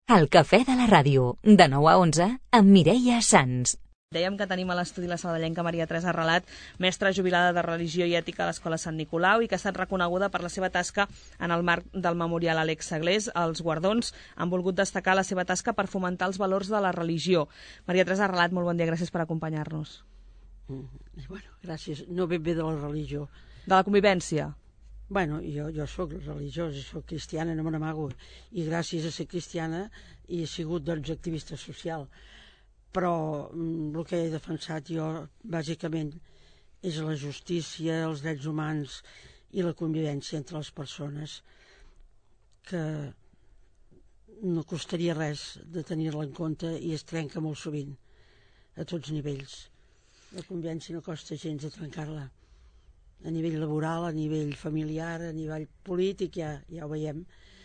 El cafè de la ràdio, de 9 a 11, amb Mireia Sans. Dèiem que tenim a l'estudi la sabadellenca Maria Teresa Relat, mestra jubilada de Religió i Ètica a l'Escola Sant Nicolau i que ha estat reconeguda per la seva tasca en el marc del Memorial Àlex Saglés. Els guardons han volgut destacar la seva tasca per fomentar els valors de la religió. Maria Teresa Relat, molt bon dia, gràcies per acompanyar-nos. Bueno, gràcies. No ben bé de la religió. De la convivència. Bueno, jo soc religiosa, soc cristiana, no me n'amago. I gràcies a ser cristiana he sigut, doncs, activista social. Però el que he defensat jo, bàsicament, és la justícia, els drets humans i la convivència entre les persones, que no costaria res de tenir-la en compte i es trenca molt sovint, a tots nivells. La convivència no costa gens de trencar-la. A nivell laboral, a nivell familiar, a nivell polític, ja ho veiem.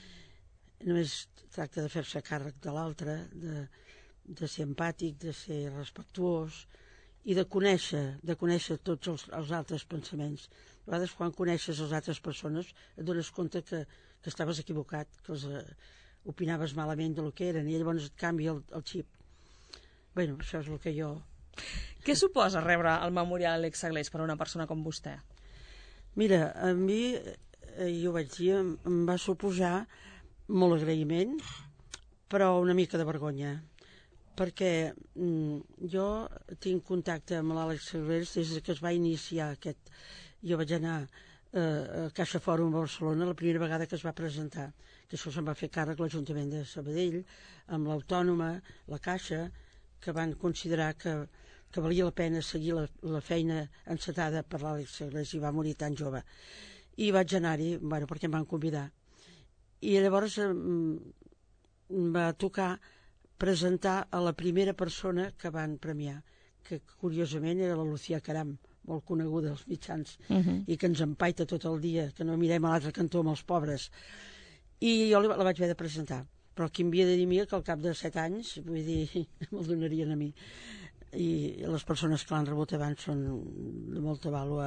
Només tracta de fer-se càrrec de l'altre, de ser empàtic, de ser respectuós i de conèixer tots els altres pensaments. A vegades, quan coneixes les altres persones, et dones compte que estaves equivocat, que els opinaves malament del que eren, i llavors et canvia el xip. Bé, això és el que jo... Què suposa rebre el Memorial Àlex Saglés per a una persona com vostè? Mira, a mi, jo vaig dir, em va suposar molt agraïment, però una mica de vergonya, perquè jo tinc contacte amb l'Àlex Saglés des que es va iniciar aquest... Jo vaig anar a Caixa Fòrum a Barcelona la primera vegada que es va presentar, que això se'n va fer càrrec l'Ajuntament de Sabadell, amb l'Autònoma, la Caixa, que van considerar que valia la pena seguir la feina encetada per l'Àlex Saglés, i va morir tan jove. I vaig anar-hi, bueno, perquè em van convidar. I llavors em va tocar presentar a la primera persona que van premiar, que curiosament era la Lucía Caram, molt coneguda als mitjans, i que ens empaita tot el dia, que no mirem a l'altre cantó amb els pobres. I jo la vaig haver de presentar. Però qui em havia de dir a mi que al cap de 7 anys, vull dir, me'l donarien a mi. I les persones que l'han rebut abans són de molta vàlua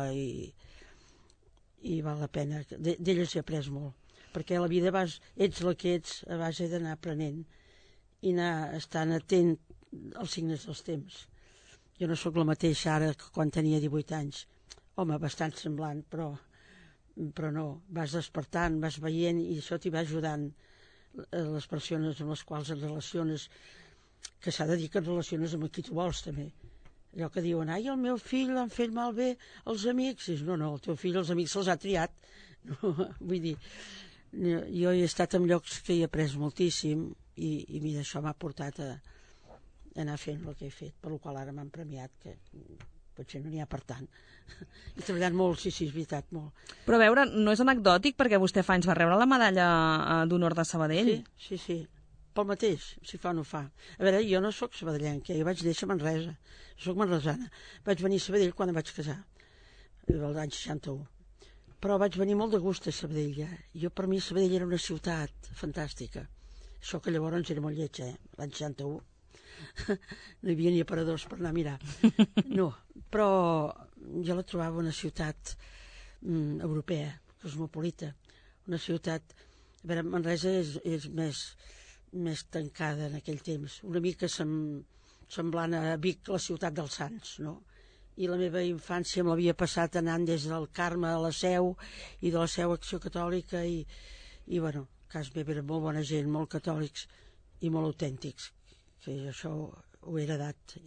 i val la pena. D'elles he après molt, perquè a la vida ets la que ets a base d'anar aprenent i anar estant atent als signes dels temps. Jo no sóc la mateixa ara que quan tenia 18 anys. Home, bastant semblant, però no. Vas despertant, vas veient i això t'hi va ajudant les persones amb les quals et relaciones, que s'ha de dir que et relaciones amb qui tu vols també. Allò que diuen, ai, el meu fill l'han fet malbé els amics. Dius, no, el teu fill els amics se'ls ha triat. No, vull dir, jo he estat en llocs que he après moltíssim i mira, això m'ha portat a anar fent el que he fet, per la qual ara m'han premiat, que potser no n'hi ha per tant. He treballat molt, sí, és veritat, molt. Però a veure, no és anecdòtic perquè vostè fa anys va rebre la medalla d'honor de Sabadell? Sí. Pel mateix, si fa o no fa. A veure, jo no sóc sabadellenca, jo vaig néixer a Manresa, sóc manresana. Vaig venir a Sabadell quan em vaig casar, l'any 61. Però vaig venir molt de gust a Sabadell, ja. Per mi Sabadell era una ciutat fantàstica. Això que llavors era molt lleig, l'any 61. No hi havia ni aparadors per anar a mirar. No, però jo la trobava una ciutat europea, cosmopolita. Una ciutat... A veure, Manresa és més tancada en aquell temps, una mica semblant a Vic, la ciutat dels Sants, no? I la meva infància me l'havia passat anant des del Carme a la Seu i de la Seu a Acció Catòlica i bueno, a casa meva eren molt bona gent, molt catòlics i molt autèntics, que això ho he heredat.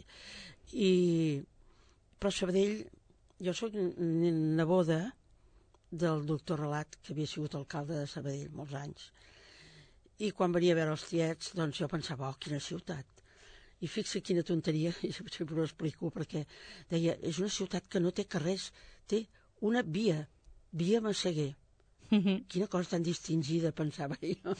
Però Sabadell, jo soc neboda del doctor Relat, que havia sigut alcalde de Sabadell molts anys. I quan venia a veure els tiets, doncs jo pensava, quina ciutat. I fixa quina tonteria, i sempre ho explico, perquè deia, és una ciutat que no té carrers, té una via Massaguer. Quina cosa tan distingida, pensava jo.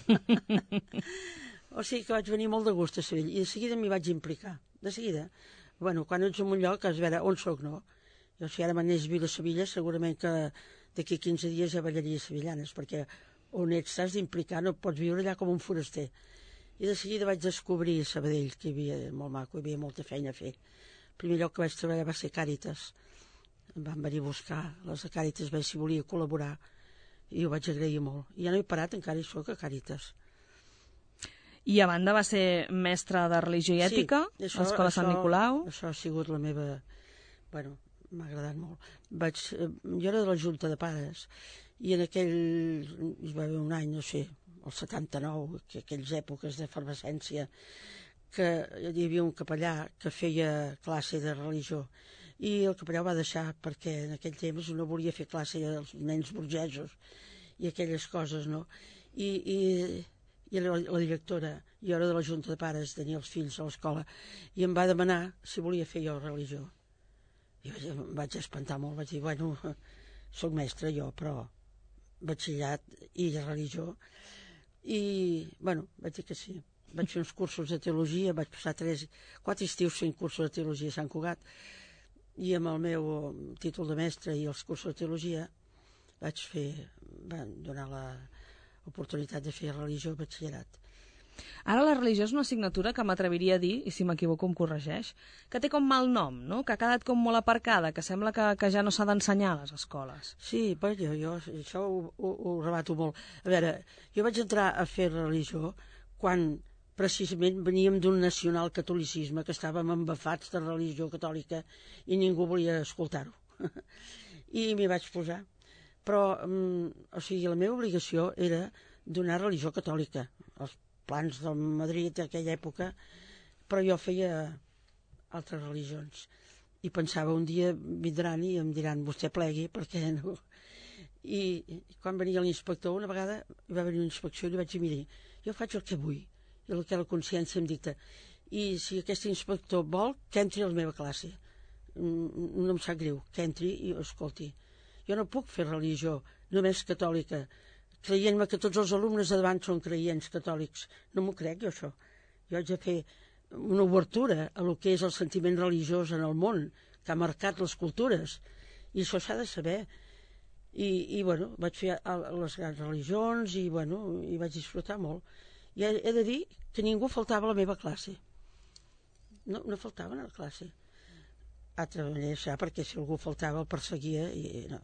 O sigui que vaig venir molt de gust a Sabadell, i de seguida m'hi vaig implicar, de seguida. Bueno, quan ets en un lloc, has de veure on soc, no? Jo si ara m'anés a viure a Sevilla, segurament que d'aquí 15 dies ja ballaria sevillanes, perquè on ets t'has d'implicar, no pots viure allà com un foraster. I de seguida vaig descobrir a Sabadell, que hi havia molt maco, hi havia molta feina a fer. El primer lloc que vaig treballar va ser Càritas. Em van venir a buscar, les de Càritas, vaig si volia col·laborar, i ho vaig agrair molt. I ja no he parat, encara hi soc a Càritas. I a banda va ser mestre de religió i ètica a l'Escola Sant Nicolau. Això ha sigut la meva... Bueno, m'ha agradat molt. Jo era de la Junta de Pares i en aquell... hi va haver un any, no sé, el 79, aquelles èpoques d'efervescència, que hi havia un capellà que feia classe de religió i el capellà ho va deixar perquè en aquell temps no volia fer classe als nens burgesos i aquelles coses, no? I la directora, jo era de la Junta de Pares, tenia els fills a l'escola, i em va demanar si volia fer jo religió. I em vaig espantar molt, vaig dir, bueno, soc mestre jo, però batxillerat i religió. I, bueno, vaig dir que sí. Vaig fer uns cursos de teologia, vaig passar 4 estius fent cursos de teologia a Sant Cugat, i amb el meu títol de mestre i els cursos de teologia van donar l'oportunitat de fer religió i batxillerat. Ara la religió és una assignatura que m'atreviria a dir, i si m'equivoco em corregeix, que té com mal nom, no? Que ha quedat com molt aparcada, que sembla que ja no s'ha d'ensenyar a les escoles. Sí, jo això ho rebato molt. A veure, jo vaig entrar a fer religió quan precisament veníem d'un nacional catolicisme, que estàvem embafats de religió catòlica i ningú volia escoltar-ho. I m'hi vaig posar. Però, o sigui, la meva obligació era donar religió catòlica, els plans del Madrid d'aquella època, però jo feia altres religions. I pensava, un dia vindran i em diran, vostè plegui, perquè no... I quan venia l'inspector, una vegada va venir una inspecció i li vaig dir, miri, jo faig el que vull, i el que la consciència em dicta. I si aquest inspector vol, que entri a la meva classe. No em sap greu, que entri i escolti. Jo no puc fer religió només catòlica, creient-me que tots els alumnes de davant són creients catòlics. No m'ho crec, jo, això. Jo haig de fer una obertura a lo que és el sentiment religiós en el món, que ha marcat les cultures. I això s'ha de saber. I bueno, vaig fer les grans religions i, bueno, i vaig disfrutar molt. I he de dir que ningú faltava a la meva classe. No faltaven a la classe. Altra manera, perquè si algú faltava el perseguia i no.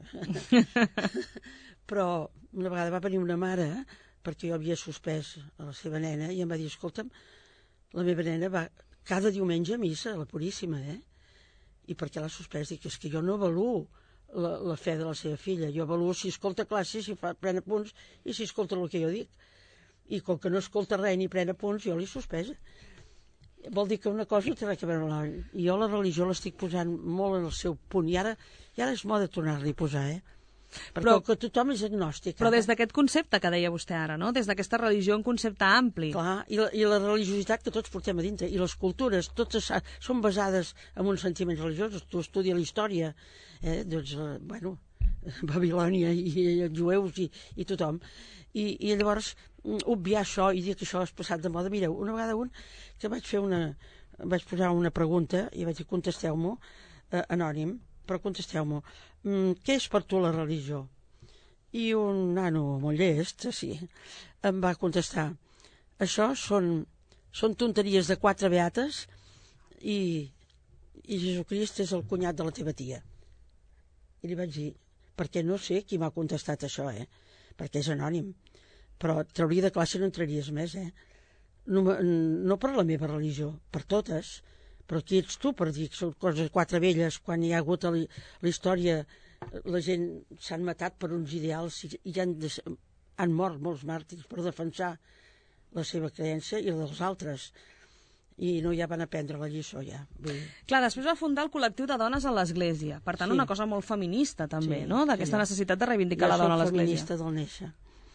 Però una vegada va venir una mare perquè jo havia suspès a la seva nena i em va dir, escolta'm, la meva nena va cada diumenge a missa, la Puríssima, i per què l'ha suspès? Dic, és que jo no avaluo la fe de la seva filla, jo avaluo si escolta classes, si pren apunts i si escolta el que jo dic. I com que no escolta res ni pren apunts, jo l'he suspesa. Vol dir que una cosa no té res a veure amb l'altra. I jo la religió l'estic posant molt en el seu punt. I ara és moda tornar-li a posar, Perquè que tothom és agnòstic. Però des d'aquest concepte que deia vostè ara, no? Des d'aquesta religió, un concepte ampli. Clar, i la religiositat que tots portem a dintre, i les cultures, totes són basades en uns sentiments religiosos. Tu estudia la història, doncs, bueno, Babilònia i els jueus i tothom. I llavors obviar això i dir que això és passat de moda. Mireu, una vegada que vaig posar una pregunta i vaig dir, contesteu-m'ho, anònim, però contesteu-m'ho, què és per tu la religió? I un nano molt llest, sí, em va contestar, això són tonteries de 4 beates i Jesucrist és el cunyat de la teva tia. I li vaig dir, perquè no sé qui m'ha contestat això, perquè és anònim, però et trauria de classe no entraries més, no per la meva religió, per totes, però qui ets tu per dir que són coses 4 velles quan hi ha hagut a la història, la gent s'han matat per uns ideals i han mort molts màrtirs per defensar la seva creença i la dels altres, i no ja van aprendre la lliçó ja. Clar, després va fundar el col·lectiu de dones a l'Església, per tant una cosa molt feminista també, no? D'aquesta necessitat de reivindicar la dona a l'Església. Jo soc feminista del néixer.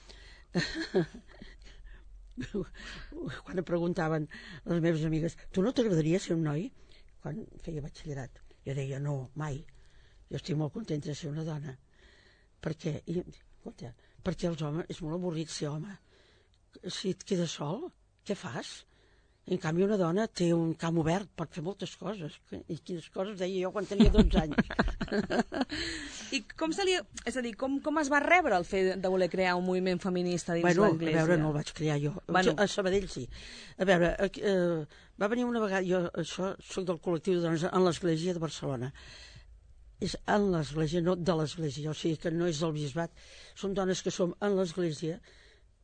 Quan em preguntaven les meves amigues, tu no t'agradaria ser un noi? Quan feia batxillerat. Jo deia, no, mai. Jo estic molt contenta de ser una dona. Per què? Perquè els homes, és molt avorrit ser home. Si et quedes sol, què fas? En canvi, una dona té un camp obert, pot fer moltes coses. I quines coses deia jo quan tenia 12 anys. I és a dir, com es va rebre el fet de voler crear un moviment feminista dins l'Església? A veure, no el vaig crear jo. A Sabadell sí. A veure, va venir una vegada, jo soc del col·lectiu de dones en l'Església de Barcelona. És en l'Església, no de l'Església, o sigui que no és del bisbat. Som dones que som en l'Església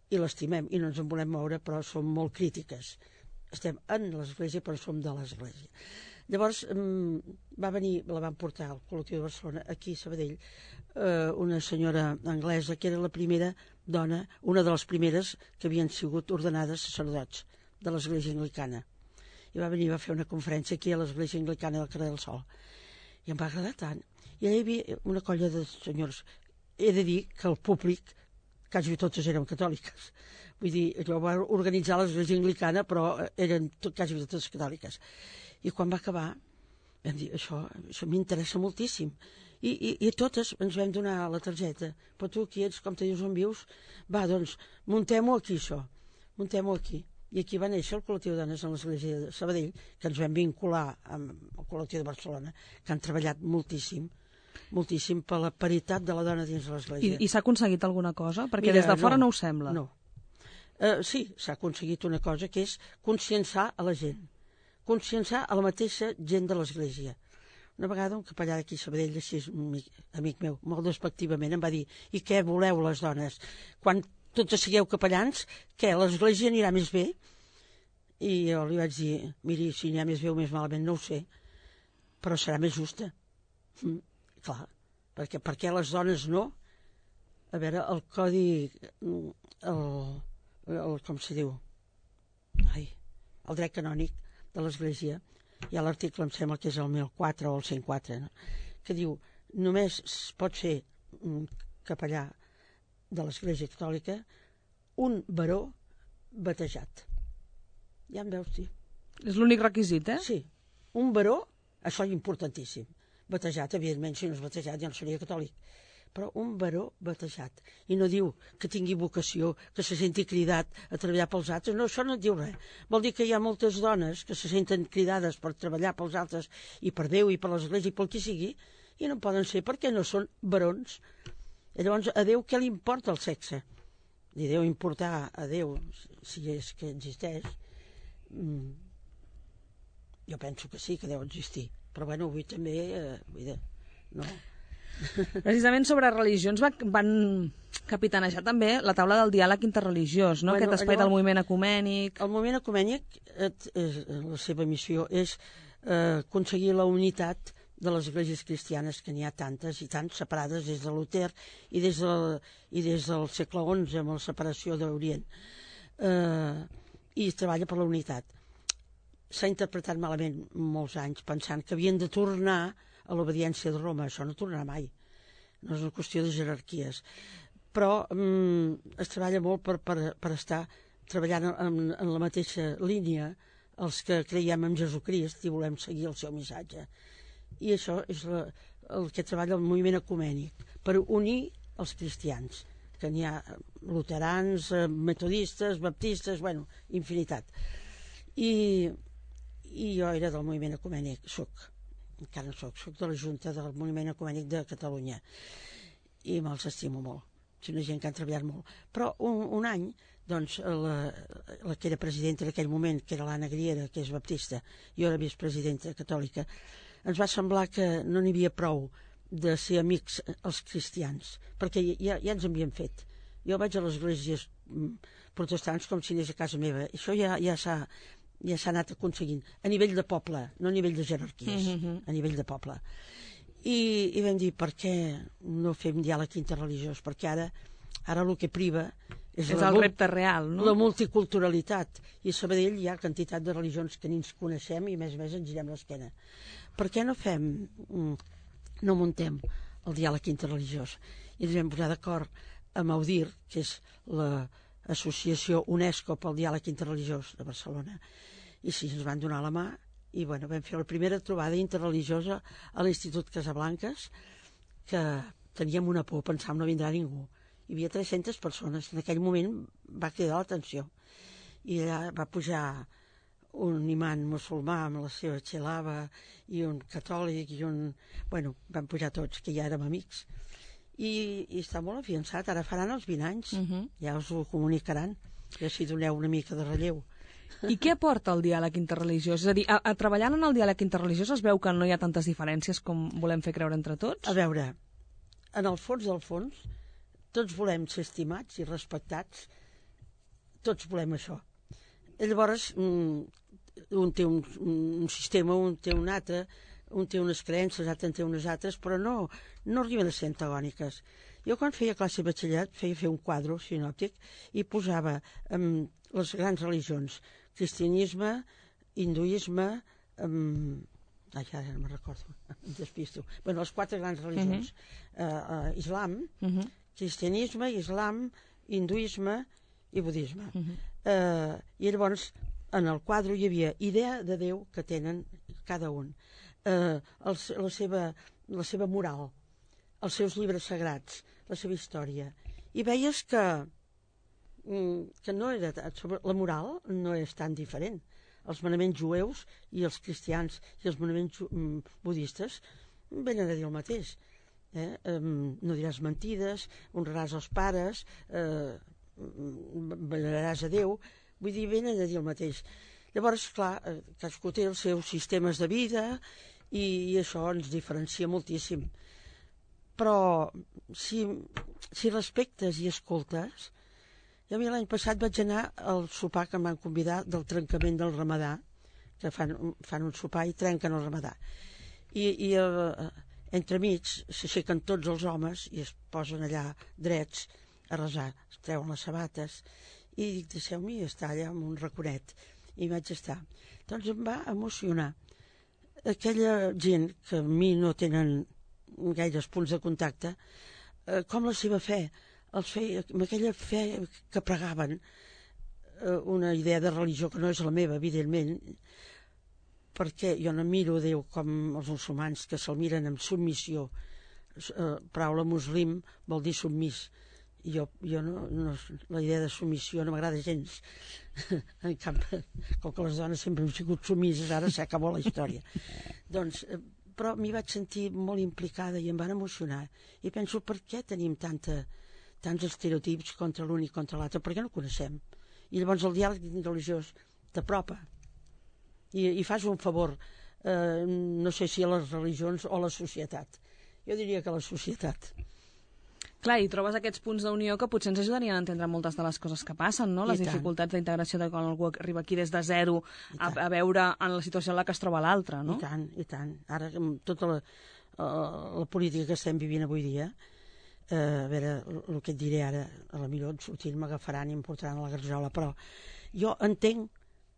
i l'estimem i no ens en volem moure, però som molt crítiques. Estem en l'Església, però som de l'Església. Llavors va venir, la van portar al col·lectiu de Barcelona, aquí a Sabadell, una senyora anglesa que era la primera dona, una de les primeres que havien sigut ordenades sacerdots de l'Església Anglicana. I va venir, va fer una conferència aquí a l'Església Anglicana del carrer del Sol. I em va agradar tant. I allà hi havia una colla de senyors. He de dir que el públic, quasi totes eren catòliques. Vull dir, allò va organitzar l'Església Anglicana, però eren quasi totes catòliques. I quan va acabar, vam dir, això m'interessa moltíssim. I totes ens vam donar la targeta. Però tu aquí ets, com te dius, on vius? Va, doncs, muntem-ho aquí, això. Muntem-ho aquí. I aquí va néixer el col·lectiu de dones en l'Església de Sabadell, que ens vam vincular amb el col·lectiu de Barcelona, que han treballat moltíssim per la paritat de la dona dins l'Església. I s'ha aconseguit alguna cosa? Perquè des de fora no ho sembla. No. Sí, s'ha aconseguit una cosa, que és conscienciar a la gent. Conscienciar a la mateixa gent de l'Església. Una vegada un capellà d'aquí a Sabadell, així amic meu, molt despectivament, em va dir: i què voleu les dones? Quan totes sigueu capellans, què, l'Església anirà més bé? I jo li vaig dir: miri, si anirà més bé o més malament, no ho sé, però serà més justa. Clar, perquè per què les dones no? A veure, el codi, com se diu? El dret canònic de l'Església, hi ha l'article, em sembla que és el 1004 o el 104, no? Que diu, només pot ser capellà de l'Església Catòlica un baró batejat. Ja em veus, sí. És l'únic requisit, eh? Sí, un baró, això és importantíssim. Batejat, evidentment, si no és batejat ja no seria catòlic, però un baró batejat. I no diu que tingui vocació, que se senti cridat a treballar pels altres. No, això no et diu res. Vol dir que hi ha moltes dones que se senten cridades per treballar pels altres i per Déu i per l'Església i pel qui sigui, i no poden ser perquè no són barons. I llavors, a Déu què li importa el sexe? Li deu importar a Déu, si és que existeix. Jo penso que sí, que deu existir. Però bueno, avui també, no. Precisament sobre religions van capitanejar també la taula del diàleg interreligiós, no? Aquest espai del moviment ecumènic. El moviment ecumènic, la seva missió és aconseguir la unitat de les esglésies cristianes, que n'hi ha tantes i tant separades des de Luter i des del segle XI amb la separació d'Orient. I treballa per la unitat. S'ha interpretat malament molts anys pensant que havien de tornar a l'obediència de Roma. Això no tornarà mai. No és una qüestió de jerarquies. Però es treballa molt per estar treballant en la mateixa línia els que creiem en Jesucrist i volem seguir el seu missatge. I això és el que treballa el moviment ecumènic, per unir els cristians, que n'hi ha luterans, metodistes, baptistes, bueno, infinitat. I jo era del moviment ecumènic, encara soc de la Junta del Moviment Ecumènic de Catalunya i me'ls estimo molt, és una gent que han treballat molt, però un any doncs la que era presidenta en aquell moment, que era l'Anna Griera, que és baptista, i jo era vicepresidenta catòlica, ens va semblar que no n'hi havia prou de ser amics els cristians, perquè ja ens havien fet. Jo vaig a les esglésies protestants com si anés a casa meva, això ja s'ha anat aconseguint, a nivell de poble, no a nivell de jerarquies, a nivell de poble. I vam dir, per què no fem diàleg interreligiós? Perquè ara el que priva és el repte real, no? La multiculturalitat. I a Sabadell hi ha quantitat de religions que ni ens coneixem i a més ens girem l'esquena. Per què no muntem el diàleg interreligiós? I ens vam posar d'acord amb AUDIR, que és l'Associació UNESCO pel Diàleg Interreligiós de Barcelona. I sí, ens van donar la mà i bueno, vam fer la primera trobada interreligiosa a l'Institut Casablanques, que teníem una por, pensàvem no vindrà ningú. Hi havia 300 persones. En aquell moment va cridar l'atenció. I allà va pujar un imant musulmà amb la seva xelava i un catòlic i un... Bueno, van pujar tots, que ja érem amics. I està molt afiançat. Ara faran els 20 anys. Ja us ho comunicaran. Ja si doneu una mica de relleu. I què aporta el diàleg interreligiós? És a dir, treballant en el diàleg interreligiós es veu que no hi ha tantes diferències com volem fer creure entre tots? A veure, en el fons del fons, tots volem ser estimats i respectats tots volem això. I llavors, un té un sistema, un té un altre, un té unes creences, l'altre en té unes altres, però no arriben a ser antagòniques. Jo quan feia classe de batxillerat feia fer un quadre sinòptic i posava les grans religions, cristianisme, hinduisme, ara no me'n recordo, em despisto. Bueno, les 4 grans religions. Islam, cristianisme, islam, hinduisme i budisme. I llavors, en el quadre hi havia idea de Déu que tenen cada un, la seva moral, els seus llibres sagrats, la seva història. I veies que no era, la moral no és tan diferent. Els manaments jueus i els cristians i els manaments budistes venen a dir el mateix. No diràs mentides, honraràs els pares, veneraràs a Déu, vull dir, venen a dir el mateix. Llavors, clar, cadascú té els seus sistemes de vida i això ens diferencia moltíssim. Però si respectes i escoltes, jo l'any passat vaig anar al sopar que em van convidar del trencament del Ramadà, que fan un sopar i trenquen el Ramadà. I entremig s'aixequen tots els homes i es posen allà drets a resar, es treuen les sabates i dic, deixeu-m'hi estar allà amb un raconet. I vaig estar. Doncs em va emocionar. Aquella gent que a mi no tenen gaires punts de contacte, com la seva fe, amb aquella fe que pregaven, una idea de religió que no és la meva, evidentment, perquè jo no miro Déu com els musulmans que se'l miren amb submissió. Paraula muslim vol dir submís. Jo la idea de submissió no m'agrada gens. En canvi, com que les dones sempre han sigut submises, ara s'acabó la història. Doncs, però m'hi vaig sentir molt implicada i em van emocionar. I penso, per què tenim tants estereotips contra l'un i contra l'altre? Per què no coneixem? I llavors el diàleg religiós t'apropa i fas un favor, no sé si a les religions o a la societat. Jo diria que a la societat. Clar, i trobes aquests punts d'unió que potser ens ajudarien a entendre moltes de les coses que passen, no? Les dificultats d'integració de quan algú arriba aquí des de zero a veure en la situació en la que es troba l'altre, no? I tant. Ara, amb tota la política que estem vivint avui dia, a veure, el que et diré ara, a la millor sortint m'agafaran i em portaran a la garjola, però jo entenc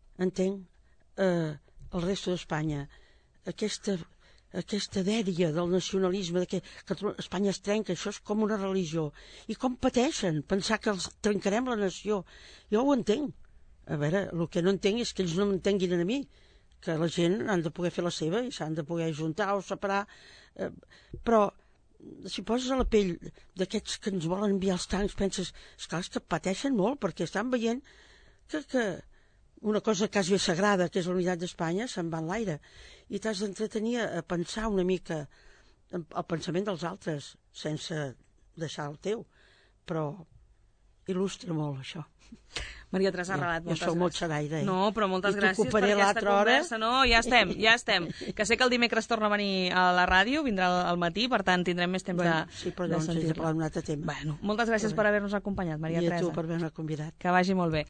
el resto d'Espanya, aquesta dèria del nacionalisme, que Espanya es trenca, això és com una religió. I com pateixen pensar que els trencarem la nació. Jo ho entenc. A veure, el que no entenc és que ells no m'entenguin a mi, que la gent han de poder fer la seva i s'han de poder juntar o separar. Però si poses a la pell d'aquests que ens volen enviar els tancs, penses, esclar, és que pateixen molt perquè estan veient que una cosa quasi sagrada, que és la unitat d'Espanya, se'n va en l'aire. I t'has d'entretenir a pensar una mica el pensament dels altres, sense deixar el teu. Però il·lustra molt, això. Maria Teresa Arrelat, moltes gràcies. Jo sóc molt xeraire. No, però moltes gràcies per aquesta conversa. No, ja estem. Que sé que el dimecres torna a venir a la ràdio, vindrà al matí, per tant tindrem més temps de sentir-la. Sí, però doncs, parlar d'un altre tema. Moltes gràcies per haver-nos acompanyat, Maria Teresa. I a tu per haver-me convidat. Que vagi molt bé.